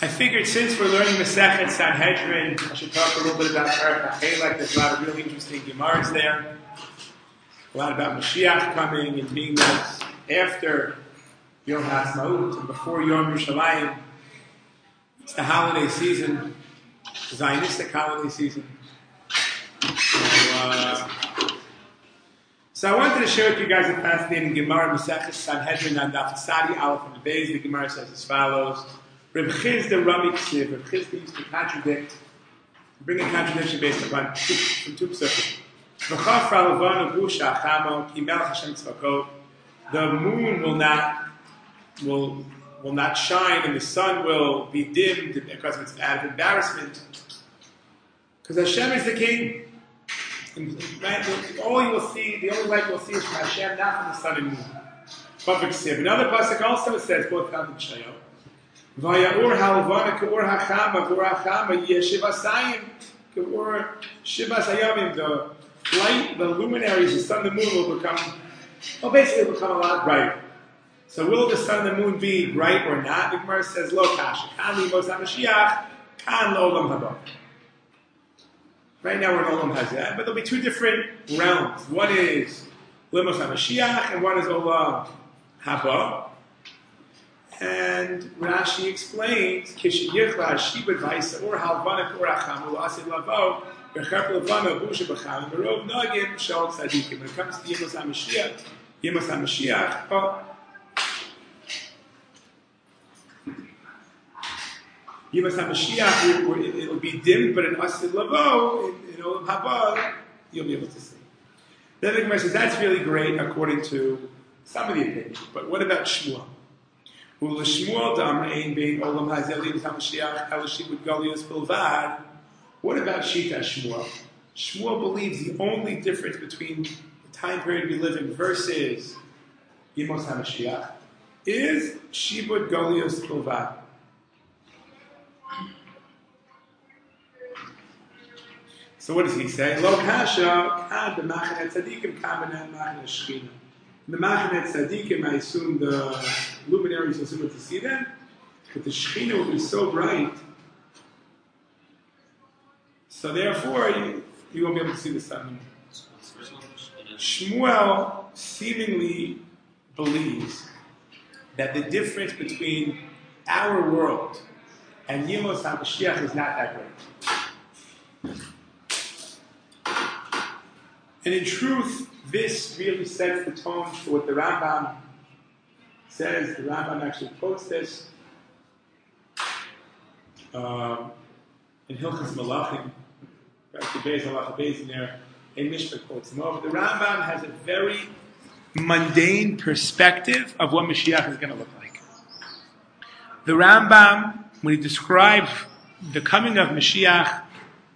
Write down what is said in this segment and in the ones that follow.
I figured since we're learning Masechet Sanhedrin, I should talk a little bit about Perek HaChelek. There's a lot of really interesting Gemaras there. A lot about Mashiach coming and being that after Yom HaAtzmaut and before Yom Yerushalayim. It's the holiday season, the Zionistic holiday season. So I wanted to share with you guys a fascinating Gemara, Masechet Sanhedrin, on Daf Sadi Aleph and Beis. The Gemara says as follows: Reb Chizda Rami Ksiv. Reb Chizda used to contradict, bring a contradiction based upon from two psukim. The moon will not shine, and the sun will be dimmed because it's out of embarrassment. Because Hashem is the king. And all you will see, the only light you will see is from Hashem, not from the sun and moon. Another pasuk also says, both found in Shayo, Vaya'ur halvana k'ur hachama, v'ur hachama yeshivasayim, k'ur shivasayamim. The light, the luminaries, the sun and the moon will become a lot brighter. So will the sun and the moon be bright or not? The Gemara says, Lo kasha, kan limos HaMashiach, kan l'olam haba. Right now we're in Olam Hazeh, but there'll be two different realms. One is Limos HaMashiach, and one is Olam Haba. And Rashi explains, Kish Yichla Shibud Vaisa Or Halvana Kor Acham Asid Lavo Bechap Lavana Busha B'Cham Berov Nagim Shal Tzadikim. When it comes to Yemos HaMashiach, Yemos HaMashiach, it'll be dim, but in Asid Lavo, in Olam Haba, you'll be able to see. Then the Gemara says, that's really great according to some of the opinions. But what about Shmuel? Shmuel Damar Ein Bein Olam Hazeh Yemos HaMashiach Elishibud Galios Bilvad. What about Shita Shmuel? Shmuel believes the only difference between the time period we live in versus Yemos HaMashiach is Shibud Galios Bilvad. So what does he say? Lo kasha kad b'machaneh tzadikim kameneh machaneh shechina. In the machaneh tzadikim, I assume the luminaries will be able to see them, but the shechina will be so bright, so therefore you won't be able to see the sun. Shmuel seemingly believes that the difference between our world and Yemos HaMashiach is not that great. And in truth, this really sets the tone for what the Rambam says. The Rambam actually quotes this in Hilchos Malachim, the Beis Halacha Beis in there. A Mishnah quotes him over. The Rambam has a very mundane perspective of what Mashiach is going to look like. The Rambam, when he describes the coming of Mashiach,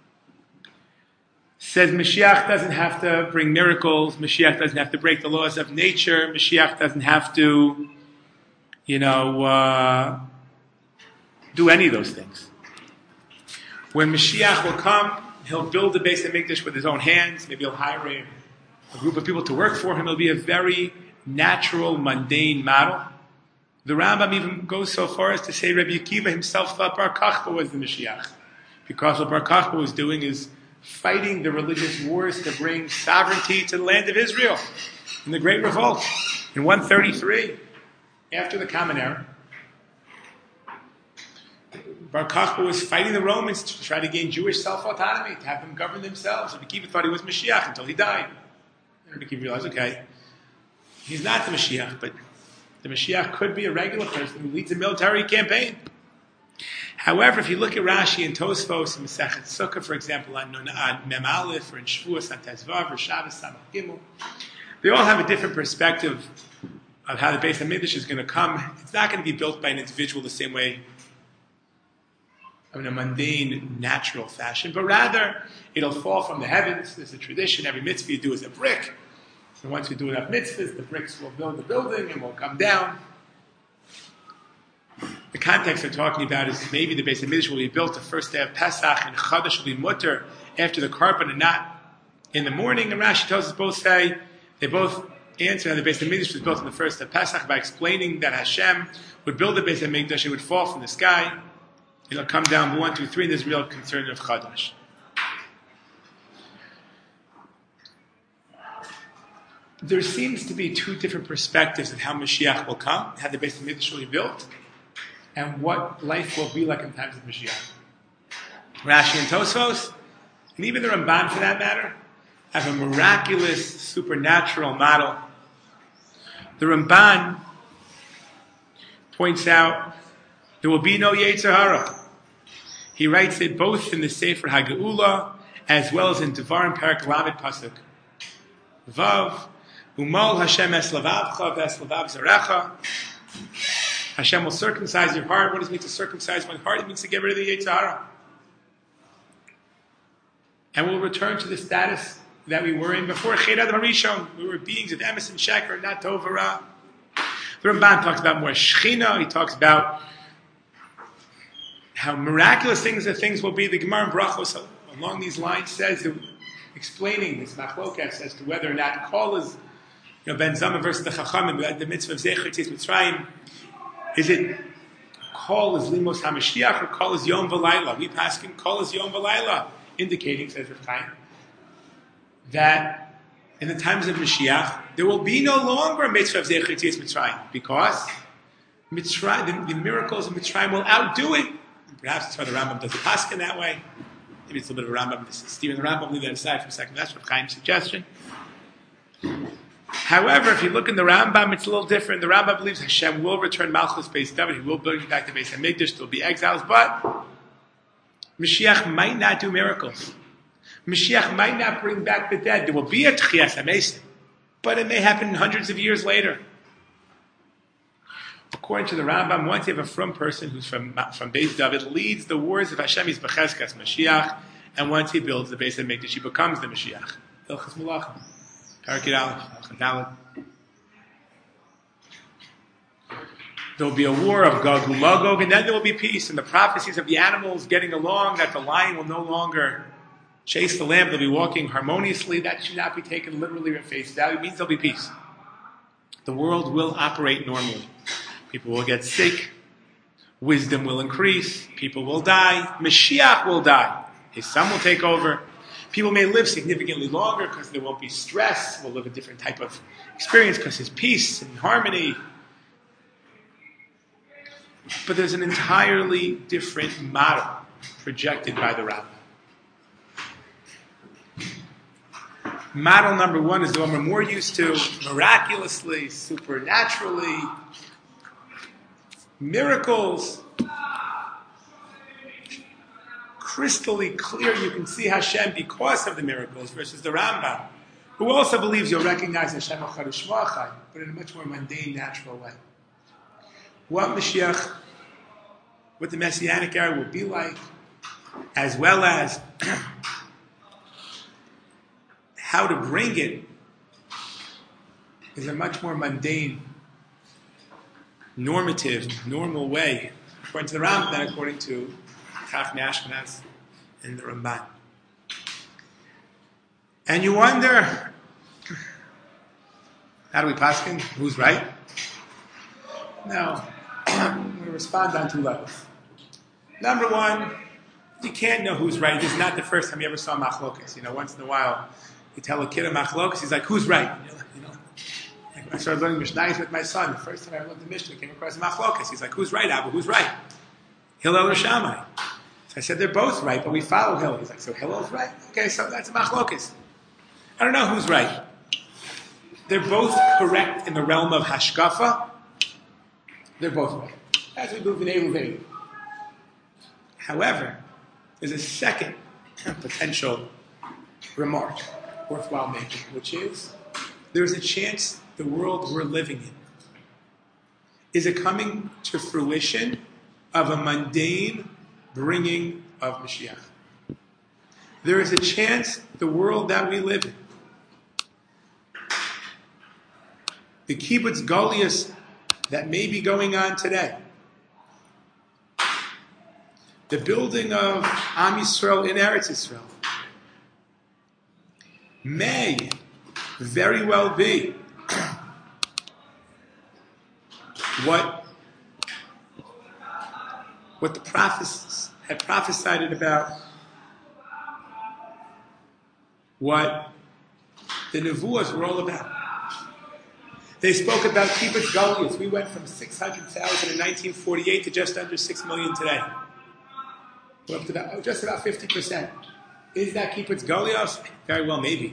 says Mashiach doesn't have to bring miracles, Mashiach doesn't have to break the laws of nature, Mashiach doesn't have to, do any of those things. When Mashiach will come, he'll build the Beis HaMikdash with his own hands, maybe he'll hire a group of people to work for him, it'll be a very natural, mundane model. The Rambam even goes so far as to say Rabbi Akiva himself thought Bar Kokhba was the Mashiach, because what Bar Kokhba was doing is fighting the religious wars to bring sovereignty to the land of Israel in the Great Revolt in 133, after the Common Era. Bar Kokhba was fighting the Romans to try to gain Jewish self-autonomy, to have them govern themselves. Rabbi Akiva thought he was Mashiach until he died. And Rabbi Akiva realized, okay, he's not the Mashiach, but the Mashiach could be a regular person who leads a military campaign. However, if you look at Rashi and Tosfos and Masechet Sukkah, for example, on Mem Aleph, or in Shavuos, on Tezvav, or Shabbos, Samach Gimel, they all have a different perspective of how the Beis HaMikdash is going to come. It's not going to be built by an individual the same way, in a mundane, natural fashion, but rather it'll fall from the heavens. There's a tradition, every mitzvah you do is a brick. And once you do enough mitzvahs, the bricks will build the building and will come down. The context they're talking about is maybe the Beis HaMikdash will be built the first day of Pesach, and Chadash will be mutter after the carpet and not in the morning. And Rashi tells us they both answer that the Beis HaMikdash was built on the first day of Pesach by explaining that Hashem would build the Beis HaMikdash, it would fall from the sky, It'll come down 1, 2, 3, and there's real concern of Chadash. There seems to be two different perspectives of how Mashiach will come, how the Beis HaMikdash will be built, and what life will be like in times of Mashiach. Rashi and Tosfos, and even the Ramban for that matter, have a miraculous, supernatural model. The Ramban points out there will be no Yetzer Hara. He writes it both in the Sefer HaGeula as well as in Devarim Perek Lamed Pasuk Vav. Umal Hashem es lavavcha ves lavav zarecha. Hashem will circumcise your heart. What does it mean to circumcise my heart? It means to get rid of the Yetzer Hara. And we'll return to the status that we were in before Ched Adam HaRishon. We were beings of emes and sheker, not tov and ra. The Ramban talks about more Shechina. He talks about how miraculous things will be. The Gemara in Brachos along these lines says, explaining this machlokas as to whether or not Kol is, Ben Zama versus the Chachamim, the mitzvah of Zecher Tzis Mitzrayim, is it Kol is Limos HaMashiach or Kol is Yom V'Layla? We paskin Kol is Yom V'Layla, indicating, says Rav Chaim, that in the times of Mashiach, there will be no longer a mitzvah of Zecher Tzis Mitzrayim, because Mitzrayim, the miracles of Mitzrayim will outdo it. And perhaps that's why the Rambam does the paskin that way. Maybe it's a little bit of Rambam. Stephen the Rambam, leave that aside for a second. That's Rav Chaim's suggestion. However, if you look in the Rambam, it's a little different. The Rambam believes Hashem will return Malchus Beis David. He will bring back the Beis HaMikdash. There will be exiles, but Mashiach might not do miracles. Mashiach might not bring back the dead. There will be a Tchias HaMesim, but it may happen hundreds of years later. According to the Rambam, once you have a from person who's from Beis David, leads the wars of Hashem, he's Becheskas Mashiach, and once he builds the Beis HaMikdash, he becomes the Mashiach. Hilchos Malachim. There will be a war of Gog and Magog, and then there will be peace. And the prophecies of the animals getting along, that the lion will no longer chase the lamb, they'll be walking harmoniously, that should not be taken literally at face value. It means there'll be peace. The world will operate normally. People will get sick. Wisdom will increase. People will die. Mashiach will die. His son will take over. People may live significantly longer because there won't be stress. We'll live a different type of experience because there's peace and harmony. But there's an entirely different model projected by the Rambam. Model number one is the one we're more used to, miraculously, supernaturally, miracles. Crystally clear, you can see Hashem because of the miracles, versus the Rambam, who also believes you'll recognize Hashem Achad, but in a much more mundane, natural way. What Mashiach, what the Messianic era will be like, as well as how to bring it, is a much more mundane, normative, normal way, according to the Rambam than according to Chachmei Ashkenaz and the Ramban. And you wonder, how do we paskin? Who's right? Now, we respond on two levels. Number one, you can't know who's right. This is not the first time you ever saw machlokas. Once in a while, you tell a kid a machlokas, he's like, who's right? Like I started learning Mishnayos with my son. The first time I ever learned the Mishnah, I came across a machlokas. He's like, who's right, Abba? Who's right? Hillel or Shammai? So I said, they're both right, but we follow Hillel. He's like, so Hillel's right? Okay, so that's a machlokas. I don't know who's right. They're both correct in the realm of hashkafa. They're both right. As we move in Eruv. However, there's a second potential remark worthwhile making, which is, there's a chance the world we're living in is a coming to fruition of a mundane bringing of Mashiach. There is a chance the world that we live in, the kibbutz goliath that may be going on today, the building of Am Yisrael in Eretz Yisrael, may very well be what what the prophets had prophesied about, what the Nevuahs were all about. They spoke about Kibbutz Galius. We went from 600,000 in 1948 to just under 6 million today. We're up to just about 50%. Is that Kibbutz Galios? Very well, maybe.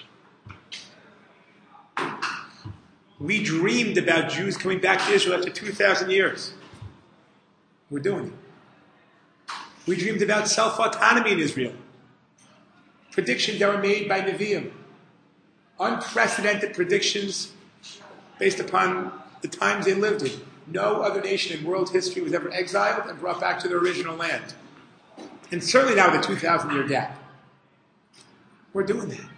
We dreamed about Jews coming back to Israel after 2,000 years. We're doing it. We dreamed about self-autonomy in Israel. Predictions that were made by Nevi'im. Unprecedented predictions based upon the times they lived in. No other nation in world history was ever exiled and brought back to their original land. And certainly now with a 2,000-year gap. We're doing that.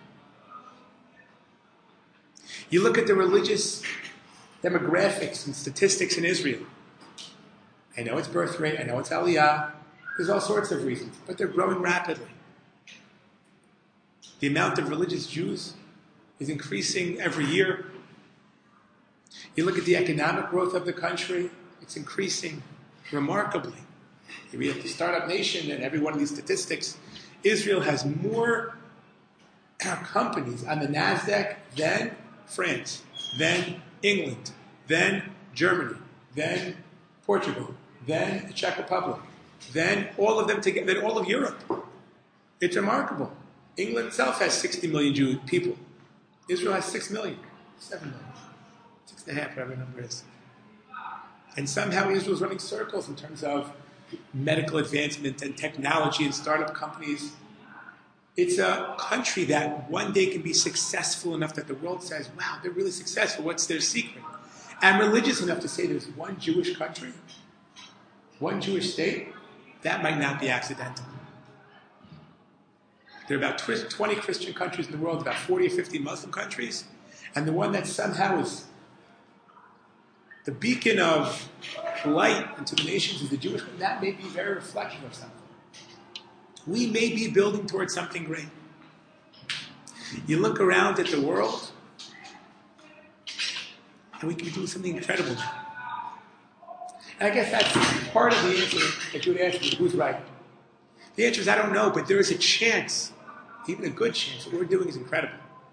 You look at the religious demographics and statistics in Israel. I know it's birth rate, I know it's aliyah. There's all sorts of reasons, but they're growing rapidly. The amount of religious Jews is increasing every year. You look at the economic growth of the country, it's increasing remarkably. You read the Startup Nation and every one of these statistics. Israel has more companies on the NASDAQ than France, then England, then Germany, then Portugal, then the Czech Republic, then all of them together, then all of Europe. It's remarkable. England itself has 60 million Jewish people. Israel has 6 million, 7 million, 6.5, whatever the number is. And somehow Israel is running circles in terms of medical advancement and technology and startup companies. It's a country that one day can be successful enough that the world says, wow, they're really successful. What's their secret? And religious enough to say there's one Jewish country, one Jewish state. That might not be accidental. There are about 20 Christian countries in the world, about 40 or 50 Muslim countries. And the one that somehow is the beacon of light into the nations is the Jewish one. That may be a very reflection of something. We may be building towards something great. You look around at the world, and we can be doing something incredible. And I guess that's part of the answer that you would ask me, who's right? The answer is, I don't know, but there is a chance, even a good chance, what we're doing is incredible.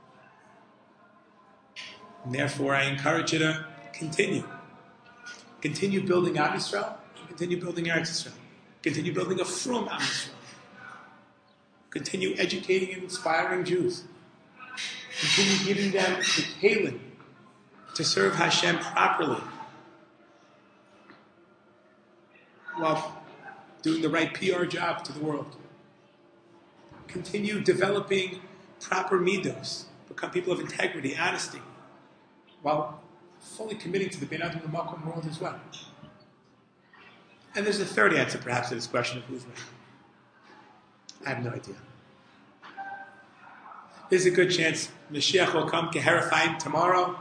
And therefore, I encourage you to continue. Continue building Am Yisrael, and continue building Eretz Yisrael. Continue building a frum Am Yisrael. Continue educating and inspiring Jews. Continue giving them the kelim to serve Hashem properly, while doing the right PR job to the world. Continue developing proper midos, become people of integrity, honesty, while fully committing to the Ben Adam L'Makom world as well. And there's a third answer, perhaps, to this question of who's right. I have no idea. There's a good chance Mashiach will come Keherafayim tomorrow,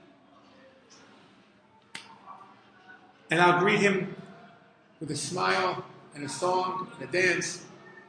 and I'll greet him with a smile and a song and a dance,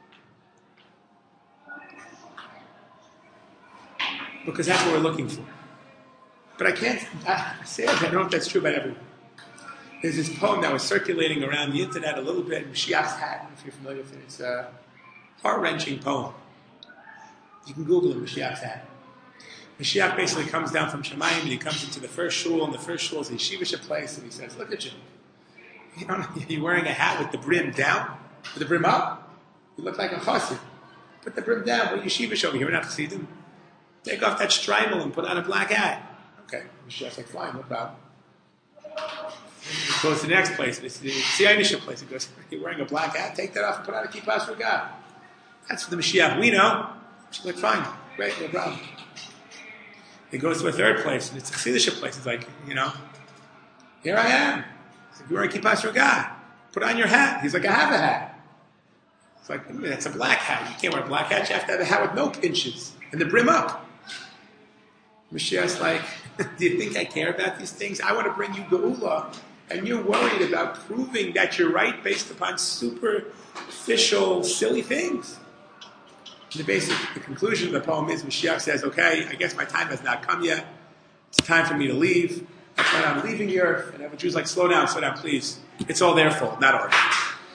because that's what we're looking for. But I can't say that. I don't know if that's true about everyone. There's this poem that was circulating around the internet a little bit, Mashiach's Hat, if you're familiar with it. It's a heart-wrenching poem. You can Google it, Mashiach's Hat. Mashiach basically comes down from Shemayim and he comes into the first shul, and the first shul is a yeshivish place, and he says, look at you. You're wearing a hat with the brim down, with the brim up. You look like a chassid. Put the brim down, we're yeshivish over here, we're not to see them. Take off that strimal and put on a black hat. Okay, Mashiach's like, fine, no problem. He goes to the next place, it's the Zionisha place. He goes, you're wearing a black hat, take that off and put on a kippah for God. That's for the Mashiach we know. She's like, fine, great, no problem. He goes to a third place, and it's a Chassidisha place. He's like, here I am. He's like, you're wearing kippah for God. Put on your hat. He's like, I have a hat. It's like, that's a black hat. You can't wear a black hat. You have to have a hat with no pinches and the brim up. Mashiach's like, do you think I care about these things? I want to bring you Geula, and you're worried about proving that you're right based upon superficial, silly things. And the conclusion of the poem is Mashiach says, okay, I guess my time has not come yet. It's time for me to leave. That's why I'm leaving the earth. And the Jews like, slow down, please. It's all their fault, not ours.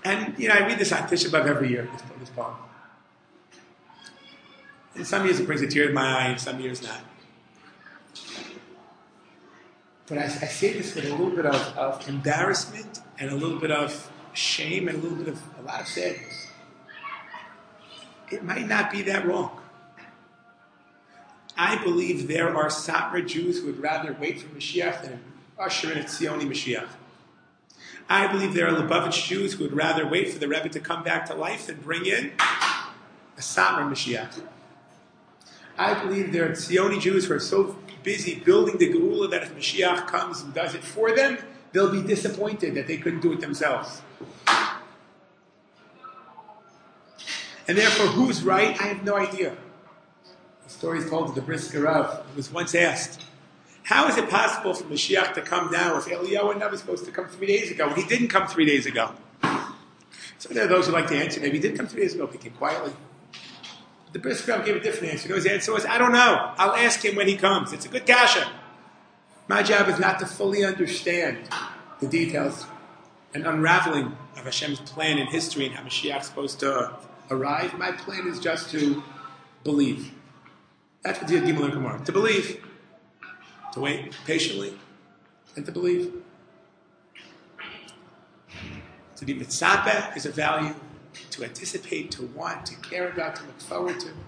And, I read this on Tisha B'Av every year, this poem. And some years it brings a tear to my eye, and some years not. But I say this with a little bit of embarrassment, and a little bit of shame, and a lot of sadness. It might not be that wrong. I believe there are Satmar Jews who would rather wait for Mashiach than usher in a Tzioni Mashiach. I believe there are Lubavitch Jews who would rather wait for the Rebbe to come back to life than bring in a Satmar Mashiach. I believe there are Tzioni Jews who are so busy building the Geula that if Mashiach comes and does it for them, they'll be disappointed that they couldn't do it themselves. And therefore, who's right? I have no idea. The story is told of the Brisker Rav, who was once asked, how is it possible for Mashiach to come now if Eliyahu was supposed to come 3 days ago when he didn't come 3 days ago? So there are those who like to answer, maybe he did come 3 days ago, but he came quietly. The Brisker Rav gave a different answer. His answer was, I don't know. I'll ask him when he comes. It's a good kasha. My job is not to fully understand the details and unraveling of Hashem's plan in history and how Mashiach is supposed to arrive. My plan is just to believe. That's what the Gimel and Gemara. To believe. To wait patiently and to believe. To be mitzapeh is a value. To anticipate, to want, to care about, to look forward to.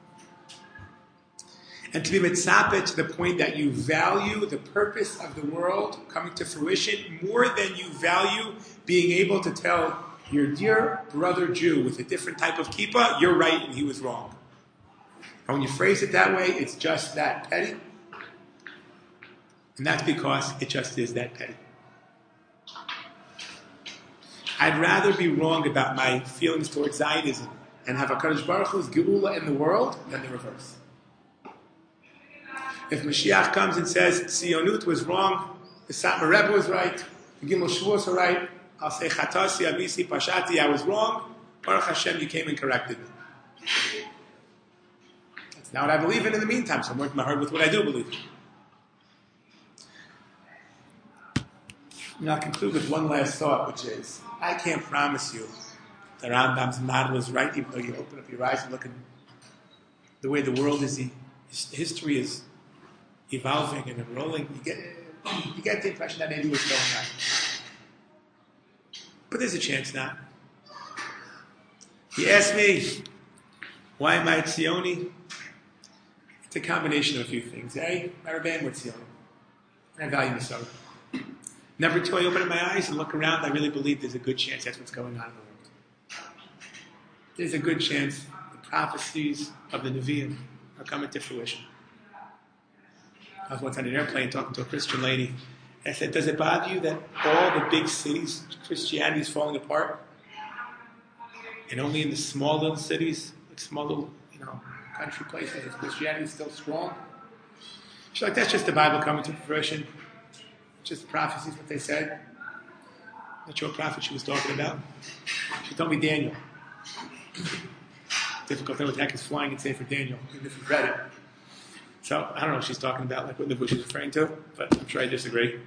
And to be mitzapeh to the point that you value the purpose of the world coming to fruition more than you value being able to tell your dear brother Jew with a different type of kippah, you're right and he was wrong. And when you phrase it that way, it's just that petty. And that's because it just is that petty. I'd rather be wrong about my feelings towards Zionism and have HaKadosh Baruch Hu's Geula in the world than the reverse. If Mashiach comes and says Tzionut was wrong, the Satmar Rebbe was right, the Gimel Shavuos are right, I'll say Chatasi, Avisi, Pashati, I was wrong, Baruch Hashem, you came and corrected me. That's not what I believe in the meantime, so I'm working my heart with what I do believe in. And I'll conclude with one last thought, which is, I can't promise you that Rambam's model is right, even though you open up your eyes and look at the way the world is, history is evolving and enrolling. You get the impression that maybe what's going on. But there's a chance now. He asked me, why am I Tzioni? It's a combination of a few things. A, my Rebbein was Tzioni. And I value Masora. Number two, I open up my eyes and look around. I really believe there's a good chance that's what's going on in the world. There's a good chance the prophecies of the Nevi'im are coming to fruition. I was once on an airplane talking to a Christian lady. And I said, does it bother you that all the big cities, Christianity is falling apart? And only in the small little cities, like small little, country places, Christianity is still strong? She's like, that's just the Bible coming to fruition. Just prophecies, what they said. Not sure what prophet she was talking about. She told me Daniel. Difficult thing with heck is flying and say for Daniel, even if you've read it. So, I don't know what she's talking about, like what the bush is referring to, but I'm sure I disagree.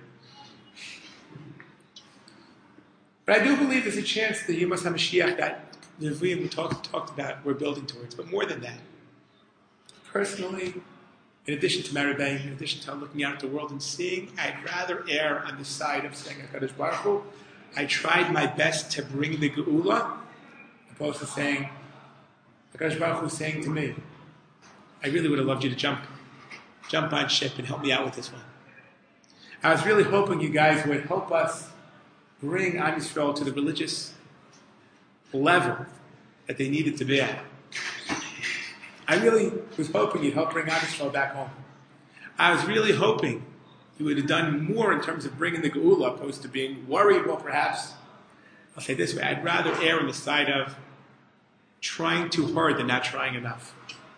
But I do believe there's a chance that Yom HaMashiach, that the Nevi'im we talked about, we're building towards. But more than that, personally, in addition to my Rebbein, in addition to looking out at the world and seeing, I'd rather err on the side of saying HaKadosh Baruch Hu, I tried my best to bring the Geula, opposed to saying, HaKadosh Baruch Hu is saying to me, I really would have loved you to jump on ship and help me out with this one. I was really hoping you guys would help us bring Am Yisrael to the religious level that they needed to be at. I really was hoping you'd help bring Am Yisrael back home. I was really hoping you would have done more in terms of bringing the Geula, opposed to being worried. Well, perhaps, I'll say this way, I'd rather err on the side of trying too hard than not trying enough.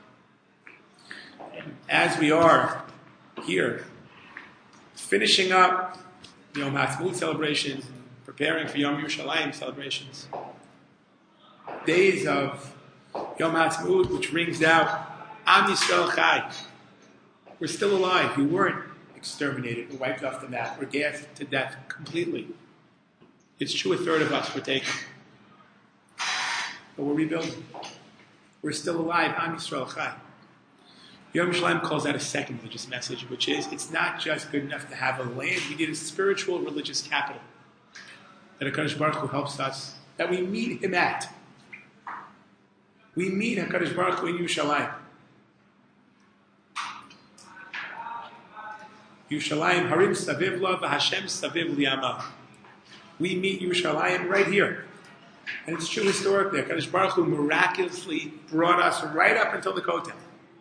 As we are here, finishing up Yom HaAtzmaut celebrations, preparing for Yom Yerushalayim celebrations, days of Yom HaAtzmaut, which rings out, Am Yisrael Chai. We're still alive. We weren't exterminated or wiped off the map. We're gassed to death completely. It's true, a third of us were taken. but we're rebuilding. We're still alive. Am Yisrael Chai. Yom Shalom calls out a second religious message, which is it's not just good enough to have a land. We need a spiritual religious capital that HaKadosh Baruch Hu helps us, that we meet Him at. We meet HaKadosh Baruch Hu in Yerushalayim. Yerushalayim Harim Saviv La v'Hashem Saviv Liyama. We meet Yerushalayim right here. And it's true historically. HaKadosh Baruch Hu miraculously brought us right up until the Kotel.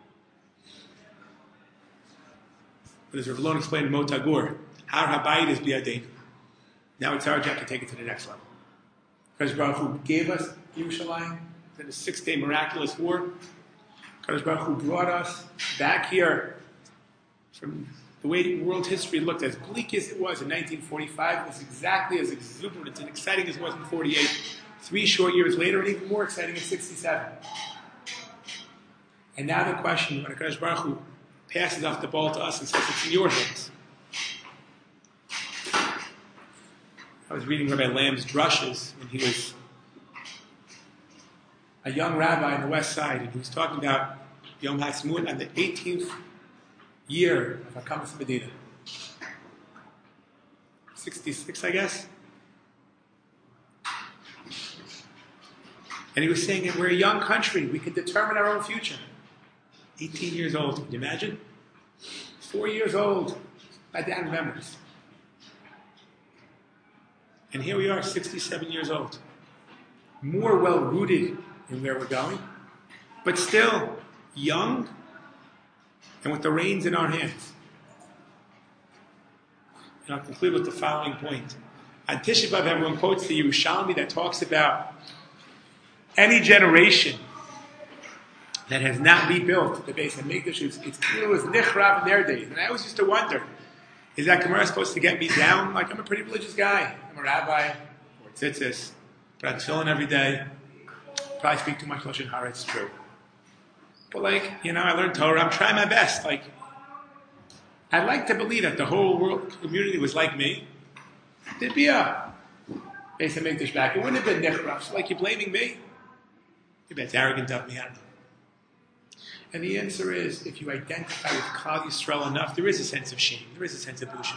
But as Rav Lon explained in Motagur, Har HaBayit is B'yadeinu. Now it's our job to take it to the next level. HaKadosh Baruch Hu gave us Yerushalayim in a 6-day miraculous war. HaKadosh Baruch Hu brought us back here from the way world history looked. As bleak as it was in 1945, it was exactly as exuberant and exciting as it was in 48. 3 short years later, and even more exciting in 67. And now the question, when HaKadosh Baruch Hu passes off the ball to us and says, it's in your hands. I was reading Rabbi Lamb's drushes when he was a young rabbi on the west side, and he was talking about Yom HaAtzmaut on the 18th year of HaKamas Medina. 66, I guess. And he was saying that we're a young country. We can determine our own future. 18 years old. Can you imagine? 4 years old. My dad remembers. And here we are, 67 years old. More well-rooted in where we're going, but still young and with the reins in our hands. And I'll conclude with the following point. On Tisha B'Av, everyone quotes the Yerushalmi that talks about any generation that has not rebuilt the Beis HaMikdash, it's clear it was nichrav in their days. And I always used to wonder, is that Gemara supposed to get me down? Like, I'm a pretty religious guy. I'm a rabbi, or tzitzis, but I'm tefillin every day. Probably speak too much Lashon Hara, it's true. But I learned Torah, I'm trying my best. I'd like to believe that the whole world community was like me. There'd be a Beis HaMikdash back. It wouldn't have been nichrav. So you're blaming me? Maybe that's arrogant of me, I don't know. And the answer is, if you identify with Klal Yisrael enough, there is a sense of shame. There is a sense of busha.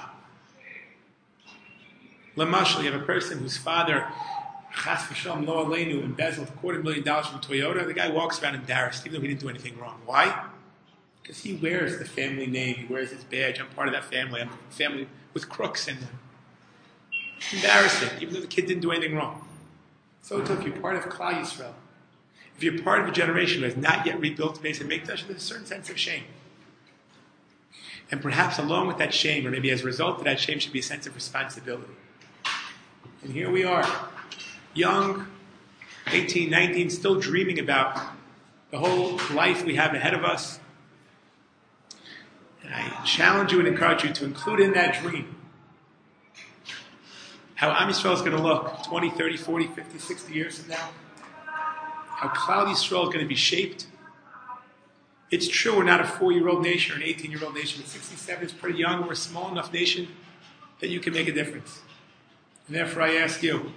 Lamashal, you have a person whose father, Chas v'shalom lo aleinu, embezzled $250,000 from Toyota. The guy walks around embarrassed, even though he didn't do anything wrong. Why? Because he wears the family name. He wears his badge. I'm part of that family. I'm a family with crooks in them. Embarrassing, even though the kid didn't do anything wrong. So if you're part of Klal Yisrael, if you're part of a generation who has not yet rebuilt the Beis HaMikdash, there's a certain sense of shame. And perhaps along with that shame, or maybe as a result of that shame, should be a sense of responsibility. And here we are, young, 18, 19, still dreaming about the whole life we have ahead of us. And I challenge you and encourage you to include in that dream how Am Yisrael is going to look 20, 30, 40, 50, 60 years from now. How Klal Yisrael is going to be shaped. It's true we're not a 4-year-old nation or an 18-year-old nation, but 67 is pretty young. We're a small enough nation that you can make a difference. And therefore I ask you,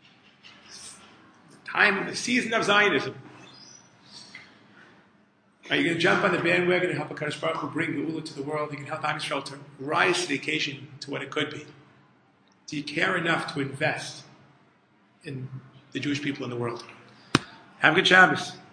the season of Zionism, are you going to jump on the bandwagon and help HaKadosh Baruch Hu bring Geula to the world? You can help Am Yisrael to rise to the occasion to what it could be. Do you care enough to invest in the Jewish people in the world? Have a good Shabbos.